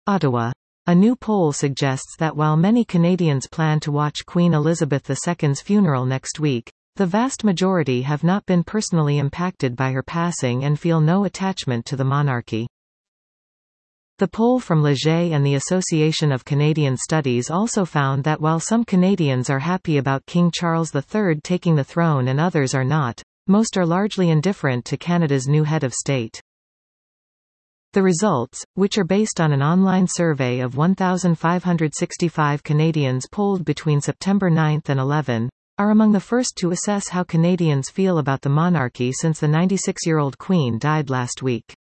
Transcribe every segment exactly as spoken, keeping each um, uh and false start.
Ottawa. A new poll suggests that while many Canadians plan to watch Queen Elizabeth the Second's funeral next week, the vast majority have not been personally impacted by her passing and feel no attachment to the monarchy. The poll from Leger and the Association of Canadian Studies also found that while some Canadians are happy about King Charles the Third taking the throne and others are not, most are largely indifferent to Canada's new head of state. The results, which are based on an online survey of one thousand five hundred sixty-five Canadians polled between September ninth and eleventh, are among the first to assess how Canadians feel about the monarchy since the ninety-six-year-old Queen died last week.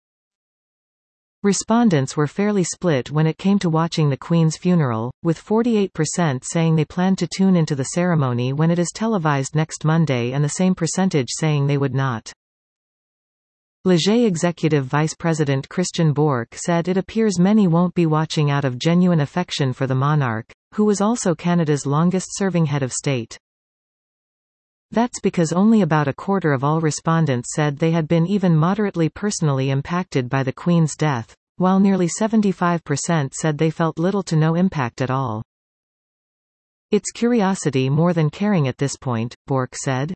Respondents were fairly split when it came to watching the Queen's funeral, with forty-eight percent saying they plan to tune into the ceremony when it is televised next Monday and the same percentage saying they would not. Leger Executive Vice President Christian Bourque said it appears many won't be watching out of genuine affection for the monarch, who was also Canada's longest-serving head of state. That's because only about a quarter of all respondents said they had been even moderately personally impacted by the Queen's death, while nearly seventy-five percent said they felt little to no impact at all. It's curiosity more than caring at this point, Bourque said.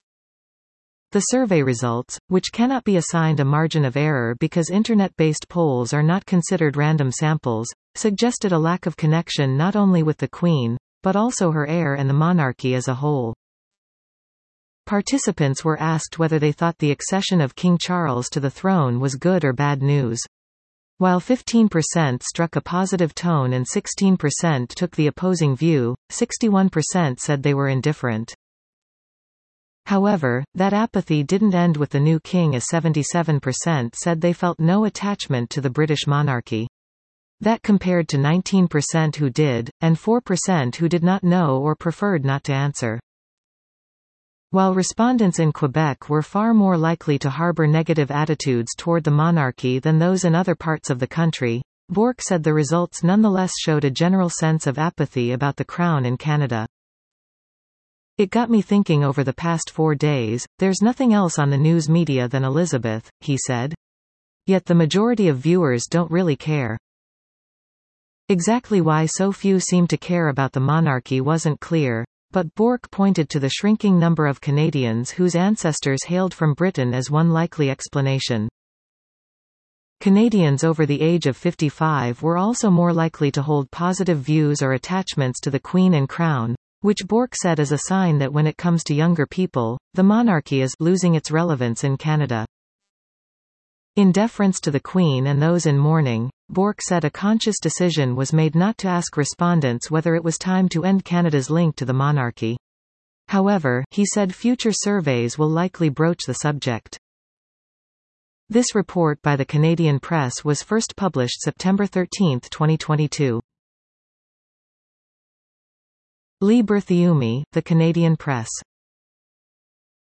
The survey results, which cannot be assigned a margin of error because internet-based polls are not considered random samples, suggested a lack of connection not only with the Queen, but also her heir and the monarchy as a whole. Participants were asked whether they thought the accession of King Charles to the throne was good or bad news. While fifteen percent struck a positive tone and sixteen percent took the opposing view, sixty-one percent said they were indifferent. However, that apathy didn't end with the new king, as seventy-seven percent said they felt no attachment to the British monarchy. That compared to nineteen percent who did, and four percent who did not know or preferred not to answer. While respondents in Quebec were far more likely to harbor negative attitudes toward the monarchy than those in other parts of the country, Bourque said the results nonetheless showed a general sense of apathy about the Crown in Canada. It got me thinking over the past four days, there's nothing else on the news media than Elizabeth, he said. Yet the majority of viewers don't really care. Exactly why so few seem to care about the monarchy wasn't clear, but Bourque pointed to the shrinking number of Canadians whose ancestors hailed from Britain as one likely explanation. Canadians over the age of fifty-five were also more likely to hold positive views or attachments to the Queen and Crown, which Bourque said is a sign that when it comes to younger people, the monarchy is losing its relevance in Canada. In deference to the Queen and those in mourning, Bourque said a conscious decision was made not to ask respondents whether it was time to end Canada's link to the monarchy. However, he said future surveys will likely broach the subject. This report by the Canadian Press was first published September thirteenth, twenty twenty-two. Lee Berthiaume, The Canadian Press.